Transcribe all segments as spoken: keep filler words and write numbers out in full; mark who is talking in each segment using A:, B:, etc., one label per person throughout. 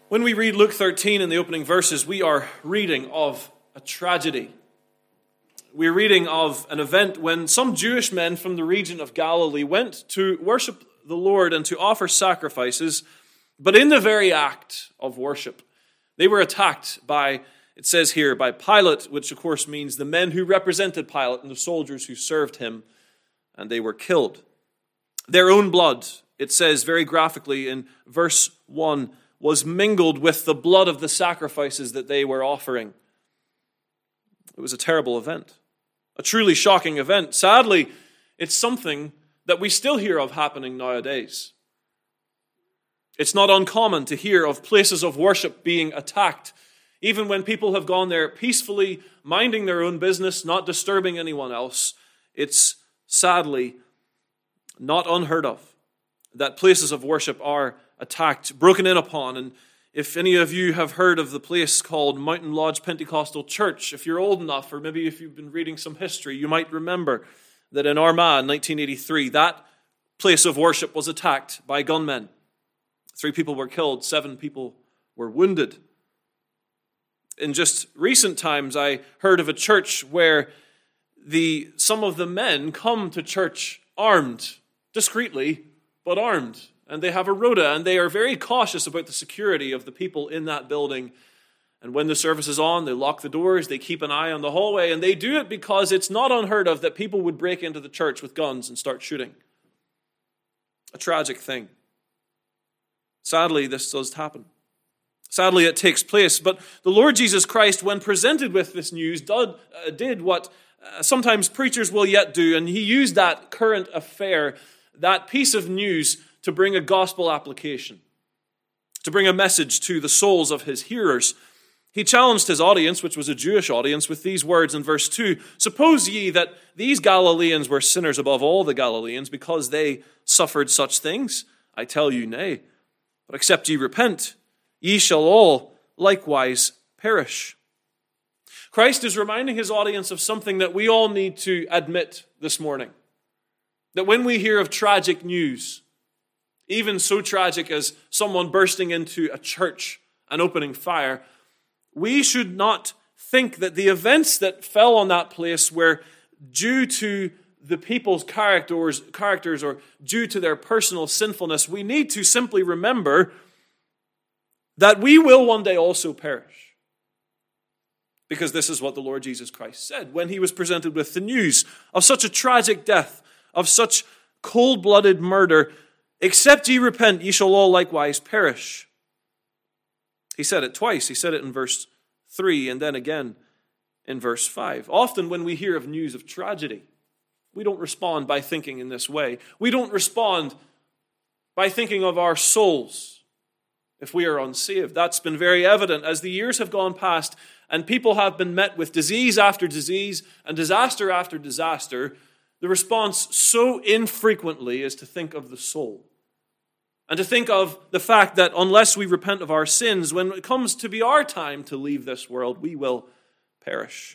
A: When we read Luke thirteen in the opening verses, we are reading of a tragedy. We're reading of an event when some Jewish men from the region of Galilee went to worship the Lord and to offer sacrifices, but in the very act of worship, they were attacked by, it says here, by Pilate, which of course means the men who represented Pilate and the soldiers who served him, and they were killed. Their own blood, it says very graphically in verse one, was mingled with the blood of the sacrifices that they were offering. It was a terrible event, a truly shocking event. Sadly, it's something that we still hear of happening nowadays. It's not uncommon to hear of places of worship being attacked, even when people have gone there peacefully, minding their own business, not disturbing anyone else. It's sadly not unheard of that places of worship are attacked, broken in upon. And if any of you have heard of the place called Mountain Lodge Pentecostal Church, if you're old enough, or maybe if you've been reading some history, you might remember that in Armagh in nineteen eighty-three, that place of worship was attacked by gunmen. Three people were killed, seven people were wounded. In just recent times, I heard of a church where the some of the men come to church armed, discreetly, but armed. And they have a rota, and they are very cautious about the security of the people in that building. And when the service is on, they lock the doors, they keep an eye on the hallway, and they do it because it's not unheard of that people would break into the church with guns and start shooting. A tragic thing. Sadly, this does happen. Sadly, it takes place. But the Lord Jesus Christ, when presented with this news, did, uh, did what uh, sometimes preachers will yet do, and he used that current affair, that piece of news, to bring a gospel application, to bring a message to the souls of his hearers. He challenged his audience, which was a Jewish audience, with these words in verse two, "Suppose ye that these Galileans were sinners above all the Galileans, because they suffered such things? I tell you, nay. But except ye repent, ye shall all likewise perish." Christ is reminding his audience of something that we all need to admit this morning. That when we hear of tragic news, even so tragic as someone bursting into a church and opening fire, we should not think that the events that fell on that place were due to the people's characters, characters or due to their personal sinfulness. We need to simply remember that we will one day also perish. Because this is what the Lord Jesus Christ said when he was presented with the news of such a tragic death, of such cold-blooded murder. "Except ye repent, ye shall all likewise perish." He said it twice. He said it in verse three and then again in verse five. Often when we hear of news of tragedy, we don't respond by thinking in this way. We don't respond by thinking of our souls if we are unsaved. That's been very evident as the years have gone past and people have been met with disease after disease and disaster after disaster. The response so infrequently is to think of the soul. And to think of the fact that unless we repent of our sins, when it comes to be our time to leave this world, we will perish.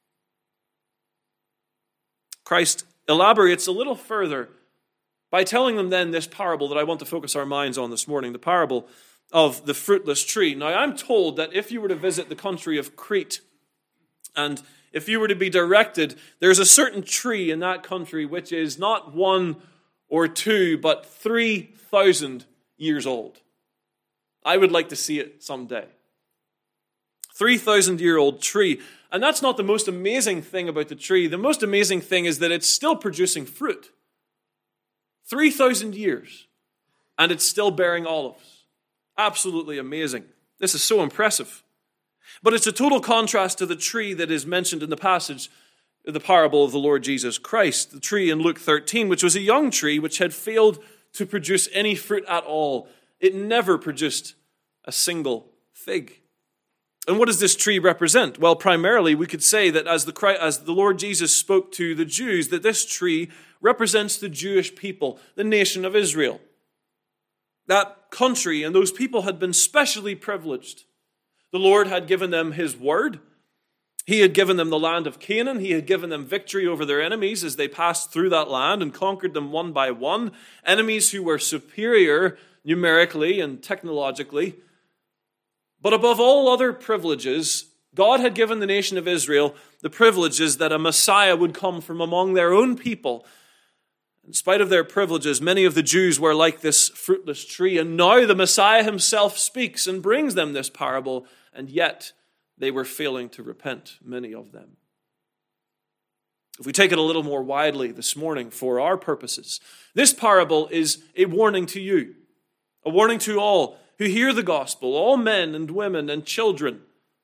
A: Christ elaborates a little further by telling them then this parable that I want to focus our minds on this morning, the parable of the fruitless tree. Now, I'm told that if you were to visit the country of Crete, and if you were to be directed, there's a certain tree in that country which is not one or two, but three thousand years old. I would like to see it someday. three thousand year old tree. And that's not the most amazing thing about the tree. The most amazing thing is that it's still producing fruit. three thousand years. And it's still bearing olives. Absolutely amazing. This is so impressive. But it's a total contrast to the tree that is mentioned in the passage, the parable of the Lord Jesus Christ. The tree in Luke thirteen, which was a young tree which had failed to produce any fruit at all. It never produced a single fig. And what does this tree represent? Well, primarily we could say that as the, Christ, as the Lord Jesus spoke to the Jews, that this tree represents the Jewish people, the nation of Israel. That country and those people had been specially privileged. The Lord had given them his word. He had given them the land of Canaan. He had given them victory over their enemies as they passed through that land and conquered them one by one. Enemies who were superior numerically and technologically. But above all other privileges, God had given the nation of Israel the privileges that a Messiah would come from among their own people. In spite of their privileges, many of the Jews were like this fruitless tree, and now the Messiah himself speaks and brings them this parable, and yet they were failing to repent, many of them. If we take it a little more widely this morning for our purposes, this parable is a warning to you, a warning to all who hear the gospel, all men and women and children,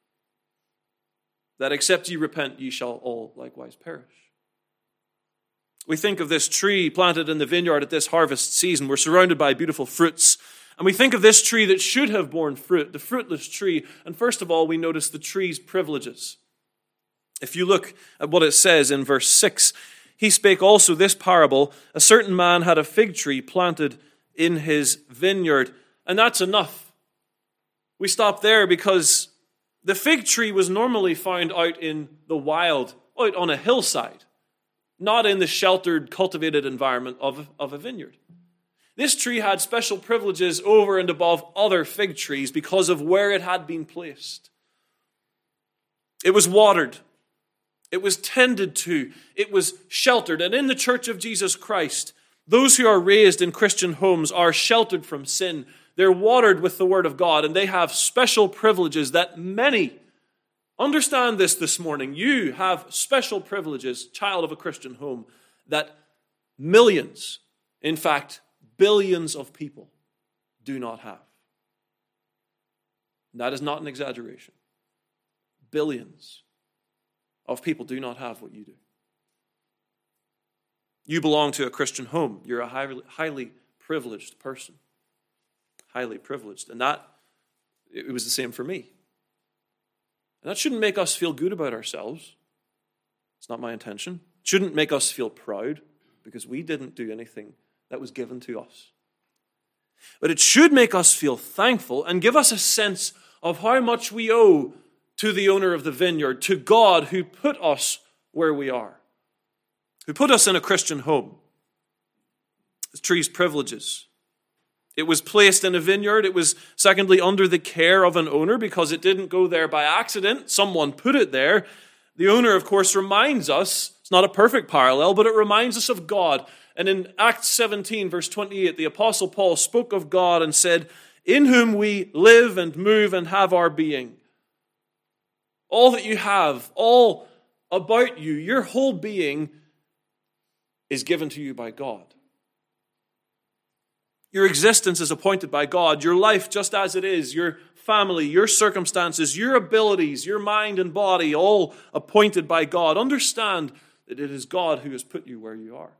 A: that except ye repent, ye shall all likewise perish. We think of this tree planted in the vineyard at this harvest season. We're surrounded by beautiful fruits. And we think of this tree that should have borne fruit, the fruitless tree. And first of all, we notice the tree's privileges. If you look at what it says in verse six, he spake also this parable, a certain man had a fig tree planted in his vineyard. And that's enough. We stop there because the fig tree was normally found out in the wild, out on a hillside, not in the sheltered, cultivated environment of, of a vineyard. This tree had special privileges over and above other fig trees because of where it had been placed. It was watered. It was tended to. It was sheltered. And in the Church of Jesus Christ, those who are raised in Christian homes are sheltered from sin. They're watered with the Word of God, and they have special privileges that many understand this this morning. You have special privileges, child of a Christian home, that millions, in fact, billions of people do not have. That is not an exaggeration. Billions of people do not have what you do. You belong to a Christian home. You're a highly, highly privileged person. Highly privileged. And that, it was the same for me. And that shouldn't make us feel good about ourselves. It's not my intention. It shouldn't make us feel proud because we didn't do anything that was given to us. But it should make us feel thankful and give us a sense of how much we owe to the owner of the vineyard, to God who put us where we are, who put us in a Christian home. The tree's privileges. It was placed in a vineyard. It was, secondly, under the care of an owner because it didn't go there by accident. Someone put it there. The owner, of course, reminds us, it's not a perfect parallel, but it reminds us of God. And in Acts seventeen, verse twenty-eight, the Apostle Paul spoke of God and said, in whom we live and move and have our being. All that you have, all about you, your whole being is given to you by God. Your existence is appointed by God. Your life just as it is, your family, your circumstances, your abilities, your mind and body, all appointed by God. Understand that it is God who has put you where you are.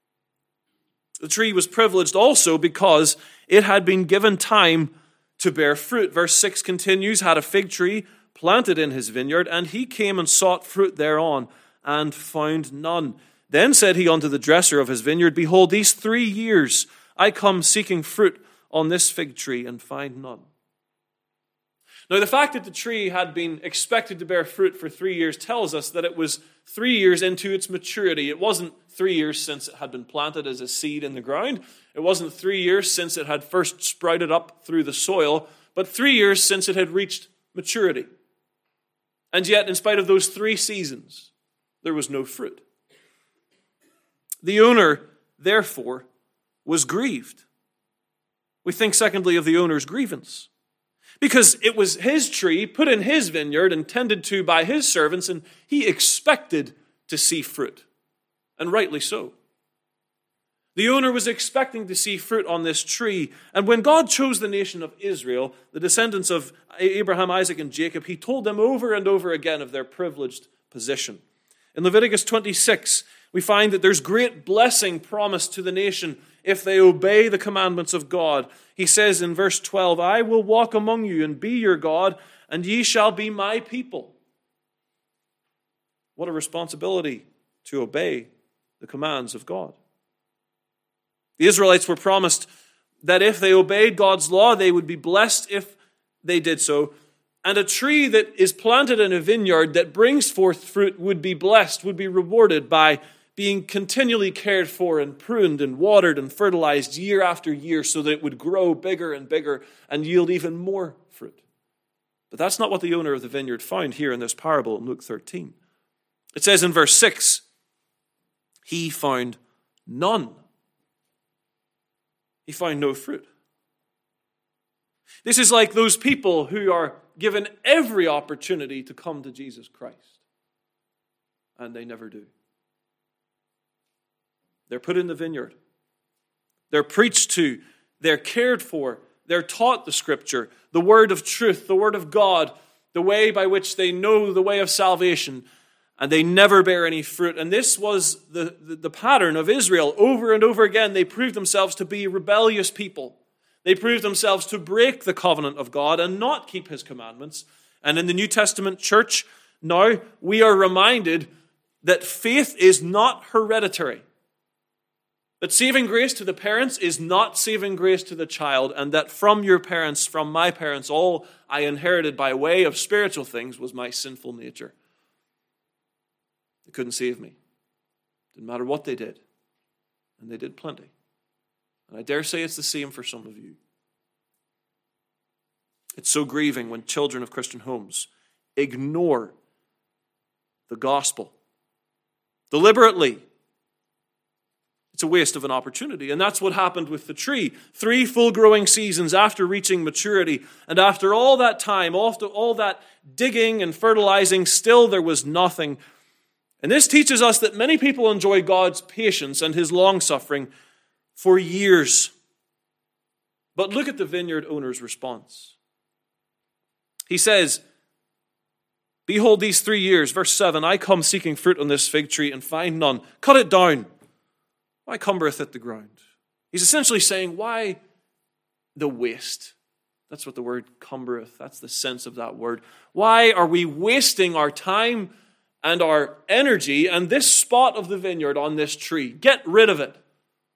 A: The tree was privileged also because it had been given time to bear fruit. Verse six continues, had a fig tree planted in his vineyard, and he came and sought fruit thereon, and found none. Then said he unto the dresser of his vineyard, behold, these three years I come seeking fruit on this fig tree, and find none. Now, the fact that the tree had been expected to bear fruit for three years tells us that it was three years into its maturity. It wasn't three years since it had been planted as a seed in the ground. It wasn't three years since it had first sprouted up through the soil, but three years since it had reached maturity. And yet, in spite of those three seasons, there was no fruit. The owner, therefore, was grieved. We think, secondly, of the owner's grievance. Because it was his tree, put in his vineyard, and tended to by his servants, and he expected to see fruit. And rightly so. The owner was expecting to see fruit on this tree. And when God chose the nation of Israel, the descendants of Abraham, Isaac, and Jacob, he told them over and over again of their privileged position. In Leviticus twenty-six, we find that there's great blessing promised to the nation if they obey the commandments of God. He says in verse twelve, I will walk among you and be your God, and ye shall be my people. What a responsibility to obey the commands of God. The Israelites were promised that if they obeyed God's law, they would be blessed if they did so. And a tree that is planted in a vineyard that brings forth fruit would be blessed, would be rewarded by being continually cared for and pruned and watered and fertilized year after year so that it would grow bigger and bigger and yield even more fruit. But that's not what the owner of the vineyard found here in this parable in Luke thirteen. It says in verse six, he found none. He found no fruit. This is like those people who are given every opportunity to come to Jesus Christ, and they never do. They're put in the vineyard. They're preached to. They're cared for. They're taught the Scripture, the word of truth, the word of God, the way by which they know the way of salvation, and they never bear any fruit. And this was the, the, the pattern of Israel. Over and over again, they proved themselves to be rebellious people. They proved themselves to break the covenant of God and not keep his commandments. And in the New Testament church, now we are reminded that faith is not hereditary. That saving grace to the parents is not saving grace to the child, and that from your parents, from my parents, all I inherited by way of spiritual things was my sinful nature. They couldn't save me. Didn't matter what they did. And they did plenty. And I dare say it's the same for some of you. It's so grieving when children of Christian homes ignore the gospel deliberately. It's a waste of an opportunity. And that's what happened with the tree. Three full growing seasons after reaching maturity. And after all that time, after all that digging and fertilizing, still there was nothing. And this teaches us that many people enjoy God's patience and his long-suffering for years. But look at the vineyard owner's response. He says, behold these three years, verse seven, I come seeking fruit on this fig tree and find none. Cut it down. Why cumbereth it the ground? He's essentially saying, why the waste? That's what the word cumbereth, that's the sense of that word. Why are we wasting our time and our energy and this spot of the vineyard on this tree? Get rid of it.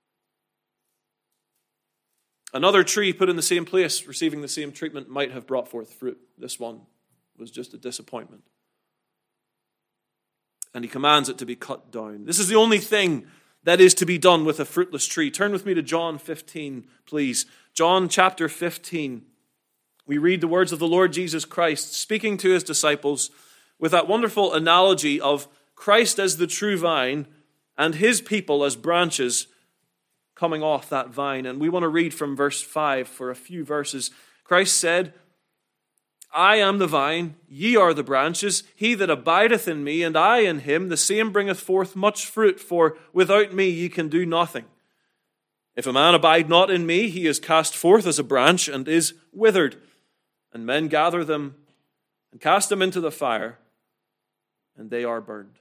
A: Another tree put in the same place, receiving the same treatment, might have brought forth fruit. This one was just a disappointment. And he commands it to be cut down. This is the only thing that is to be done with a fruitless tree. Turn with me to John fifteen, please. John chapter fifteen. We read the words of the Lord Jesus Christ speaking to his disciples with that wonderful analogy of Christ as the true vine and his people as branches coming off that vine. And we want to read from verse five for a few verses. Christ said, I am the vine, ye are the branches. He that abideth in me, and I in him, the same bringeth forth much fruit, for without me ye can do nothing. If a man abide not in me, he is cast forth as a branch, and is withered. And men gather them, and cast them into the fire, and they are burned.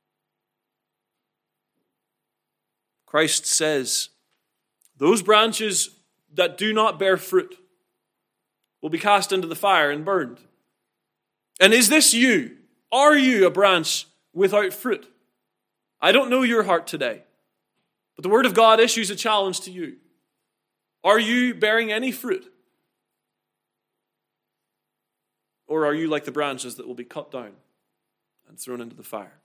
A: Christ says, those branches that do not bear fruit will be cast into the fire and burned. And is this you? Are you a branch without fruit? I don't know your heart today, but the Word of God issues a challenge to you. Are you bearing any fruit? Or are you like the branches that will be cut down and thrown into the fire?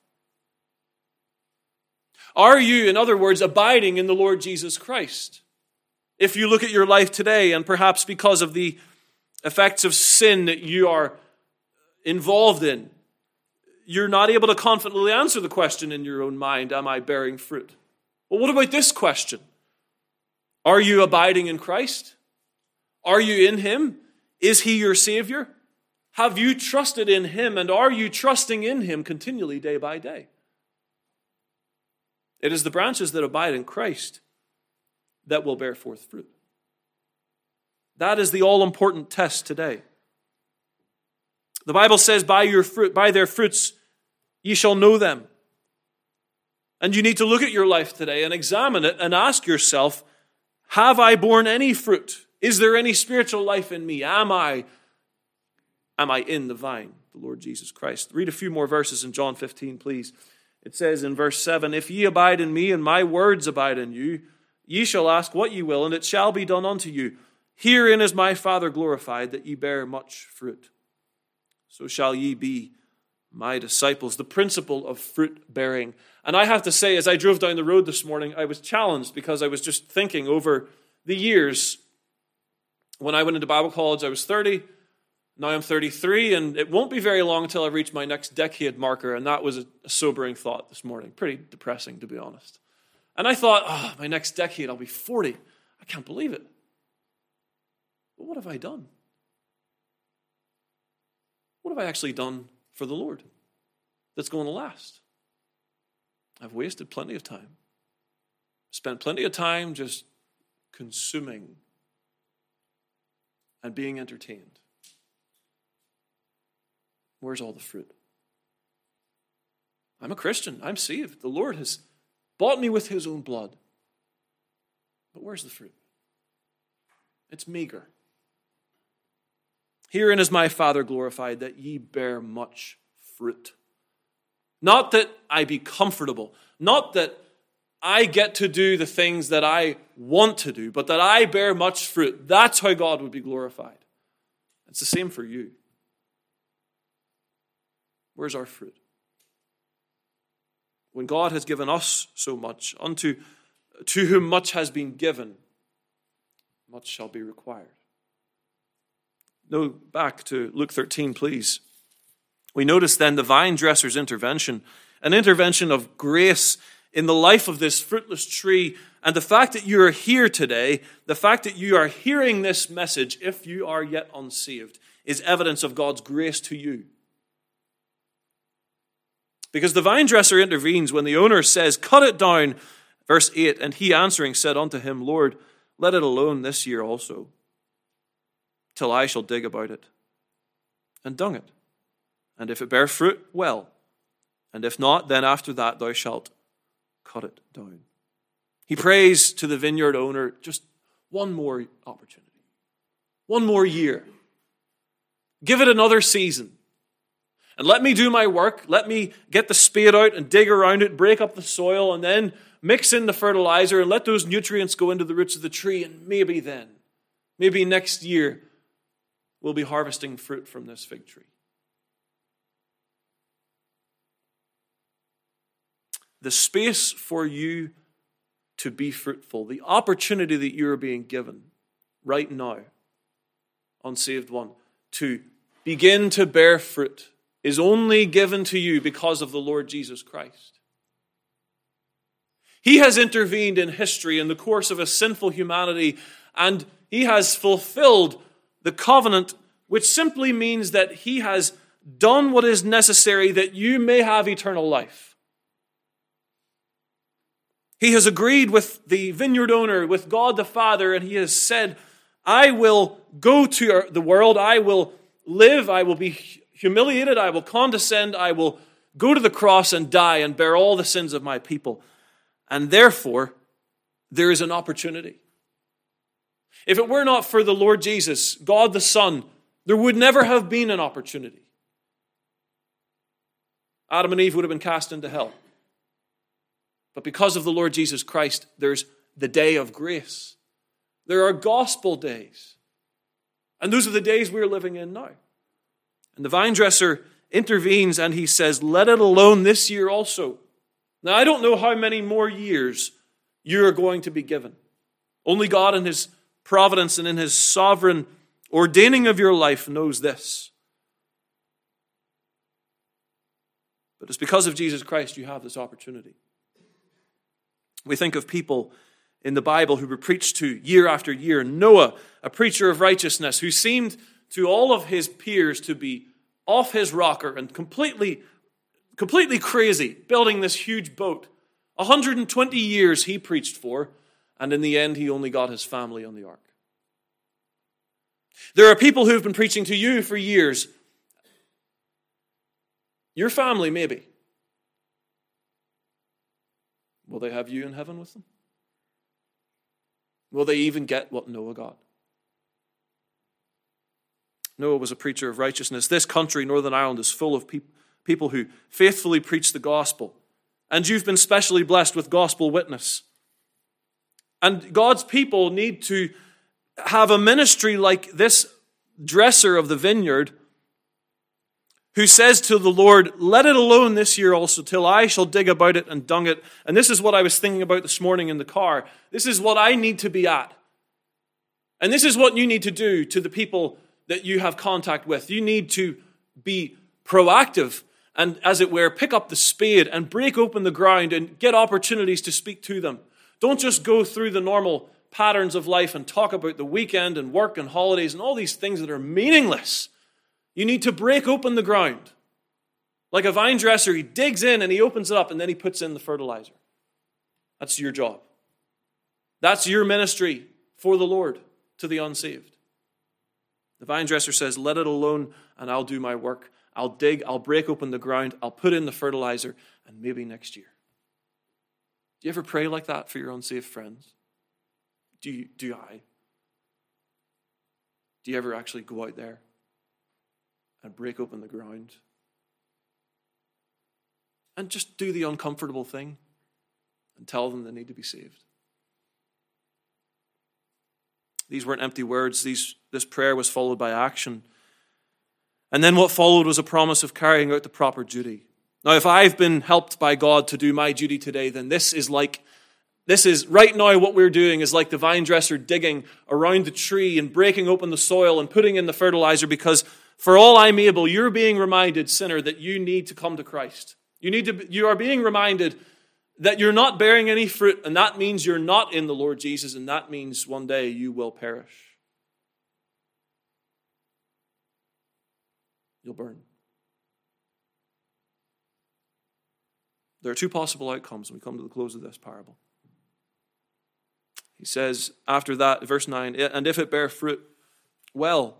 A: Are you, in other words, abiding in the Lord Jesus Christ? If you look at your life today, and perhaps because of the effects of sin that you are involved in, you're not able to confidently answer the question in your own mind, am I bearing fruit? Well, what about this question? Are you abiding in Christ? Are you in him? Is he your Savior? Have you trusted in him, and are you trusting in him continually day by day? It is the branches that abide in Christ that will bear forth fruit. That is the all-important test today. The Bible says, by your fruit, by their fruits ye shall know them. And you need to look at your life today and examine it and ask yourself, have I borne any fruit? Is there any spiritual life in me? Am I, am I in the vine, the Lord Jesus Christ? Read a few more verses in John fifteen, please. It says in verse seven, if ye abide in me and my words abide in you, ye shall ask what ye will, and it shall be done unto you. Herein is my Father glorified, that ye bear much fruit. So shall ye be my disciples. The principle of fruit bearing. And I have to say, as I drove down the road this morning, I was challenged because I was just thinking over the years. When I went into Bible college, I was thirty. Now I'm thirty-three, and it won't be very long until I reach my next decade marker, and that was a, a sobering thought this morning. Pretty depressing, to be honest. And I thought, oh, my next decade, I'll be forty. I can't believe it. But what have I done? What have I actually done for the Lord that's going to last? I've wasted plenty of time. Spent plenty of time just consuming and being entertained. Where's all the fruit? I'm a Christian. I'm saved. The Lord has bought me with his own blood. But where's the fruit? It's meager. Herein is my Father glorified, that ye bear much fruit. Not that I be comfortable, not that I get to do the things that I want to do, but that I bear much fruit. That's how God would be glorified. It's the same for you. Where's our fruit? When God has given us so much, unto to whom much has been given, much shall be required. No, back to Luke thirteen, please. We notice then the vine dresser's intervention, an intervention of grace in the life of this fruitless tree. And the fact that you are here today, the fact that you are hearing this message, if you are yet unsaved, is evidence of God's grace to you. Because the vine dresser intervenes when the owner says, cut it down. Verse eight, and he answering said unto him, Lord, let it alone this year also, till I shall dig about it and dung it. And if it bear fruit, well. And if not, then after that thou shalt cut it down. He prays to the vineyard owner, just one more opportunity. One more year. Give it another season. And let me do my work. Let me get the spade out and dig around it, break up the soil, and then mix in the fertilizer and let those nutrients go into the roots of the tree. And maybe then, maybe next year, we'll be harvesting fruit from this fig tree. The space for you to be fruitful, the opportunity that you are being given right now, unsaved one, to begin to bear fruit is only given to you because of the Lord Jesus Christ. He has intervened in history in the course of a sinful humanity, and he has fulfilled the covenant, which simply means that he has done what is necessary that you may have eternal life. He has agreed with the vineyard owner, with God the Father, and he has said, I will go to the world, I will live, I will be humiliated, I will condescend, I will go to the cross and die and bear all the sins of my people. And therefore, there is an opportunity. If it were not for the Lord Jesus, God the Son, there would never have been an opportunity. Adam and Eve would have been cast into hell. But because of the Lord Jesus Christ, there's the day of grace. There are gospel days. And those are the days we're living in now. And the vine dresser intervenes and he says, let it alone this year also. Now, I don't know how many more years you're going to be given. Only God in his providence and in his sovereign ordaining of your life knows this. But it's because of Jesus Christ you have this opportunity. We think of people in the Bible who were preached to year after year. Noah, a preacher of righteousness, who seemed to all of his peers to be off his rocker and completely, completely crazy, building this huge boat. one hundred twenty years he preached for, and in the end he only got his family on the ark. There are people who've been preaching to you for years. Your family, maybe. Will they have you in heaven with them? Will they even get what Noah got? Noah was a preacher of righteousness. This country, Northern Ireland, is full of pe- people who faithfully preach the gospel. And you've been specially blessed with gospel witness. And God's people need to have a ministry like this dresser of the vineyard who says to the Lord, let it alone this year also, till I shall dig about it and dung it. And this is what I was thinking about this morning in the car. This is what I need to be at. And this is what you need to do to the people that you have contact with. You need to be proactive and, as it were, pick up the spade and break open the ground and get opportunities to speak to them. Don't just go through the normal patterns of life and talk about the weekend and work and holidays and all these things that are meaningless. You need to break open the ground. Like a vine dresser, he digs in and he opens it up and then he puts in the fertilizer. That's your job. That's your ministry for the Lord to the unsaved. The vine dresser says, let it alone and I'll do my work. I'll dig, I'll break open the ground, I'll put in the fertilizer, and maybe next year. Do you ever pray like that for your unsaved friends? Do you, do I? Do you ever actually go out there and break open the ground? And just do the uncomfortable thing and tell them they need to be saved. These weren't empty words. These, this prayer was followed by action. And then what followed was a promise of carrying out the proper duty. Now, if I've been helped by God to do my duty today, then this is like, this is, right now what we're doing is like the vine dresser digging around the tree and breaking open the soil and putting in the fertilizer, because for all I'm able, you're being reminded, sinner, that you need to come to Christ. You need to. You are being reminded that you're not bearing any fruit, and that means you're not in the Lord Jesus, and that means one day you will perish. You'll burn. There are two possible outcomes when we come to the close of this parable. He says, after that, verse nine, and if it bear fruit, well.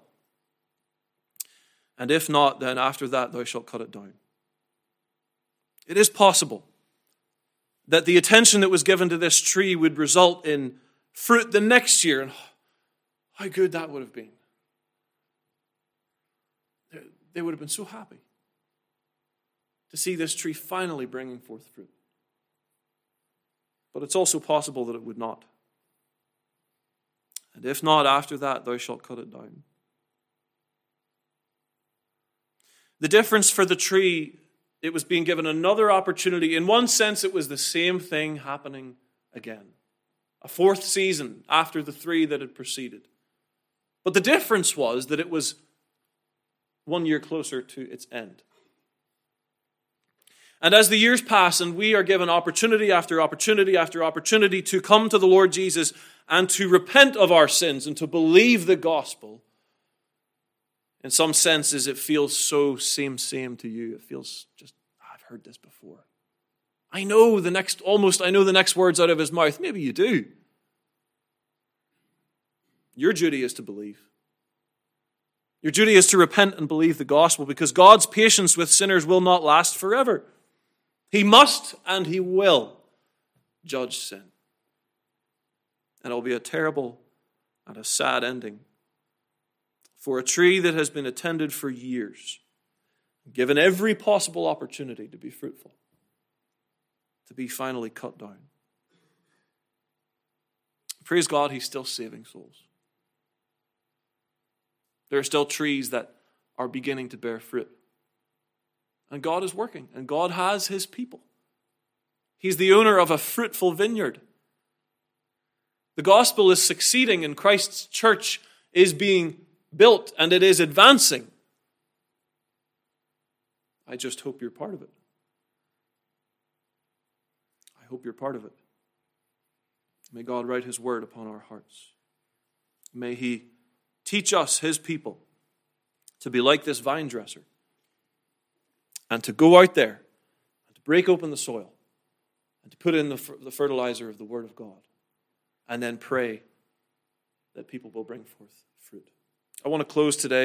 A: And if not, then after that thou shalt cut it down. It is possible that the attention that was given to this tree would result in fruit the next year. And how good that would have been. They would have been so happy to see this tree finally bringing forth fruit. But it's also possible that it would not. And if not, after that, thou shalt cut it down. The difference for the tree, it was being given another opportunity. In one sense, it was the same thing happening again. A fourth season after the three that had preceded. But the difference was that it was one year closer to its end. And as the years pass and we are given opportunity after opportunity after opportunity to come to the Lord Jesus and to repent of our sins and to believe the gospel, in some senses it feels so same, same to you. It feels just, I've heard this before. I know the next, almost I know the next words out of his mouth. Maybe you do. Your duty is to believe. Your duty is to repent and believe the gospel, because God's patience with sinners will not last forever. He must and he will judge sin. And it will be a terrible and a sad ending for a tree that has been attended for years, given every possible opportunity to be fruitful, to be finally cut down. Praise God, he's still saving souls. There are still trees that are beginning to bear fruit. And God is working, and God has his people. He's the owner of a fruitful vineyard. The gospel is succeeding, and Christ's church is being built, and it is advancing. I just hope you're part of it. I hope you're part of it. May God write his word upon our hearts. May he teach us, his people, to be like this vine dresser and to go out there and to break open the soil and to put in the, the fertilizer of the word of God and then pray that people will bring forth fruit. I want to close today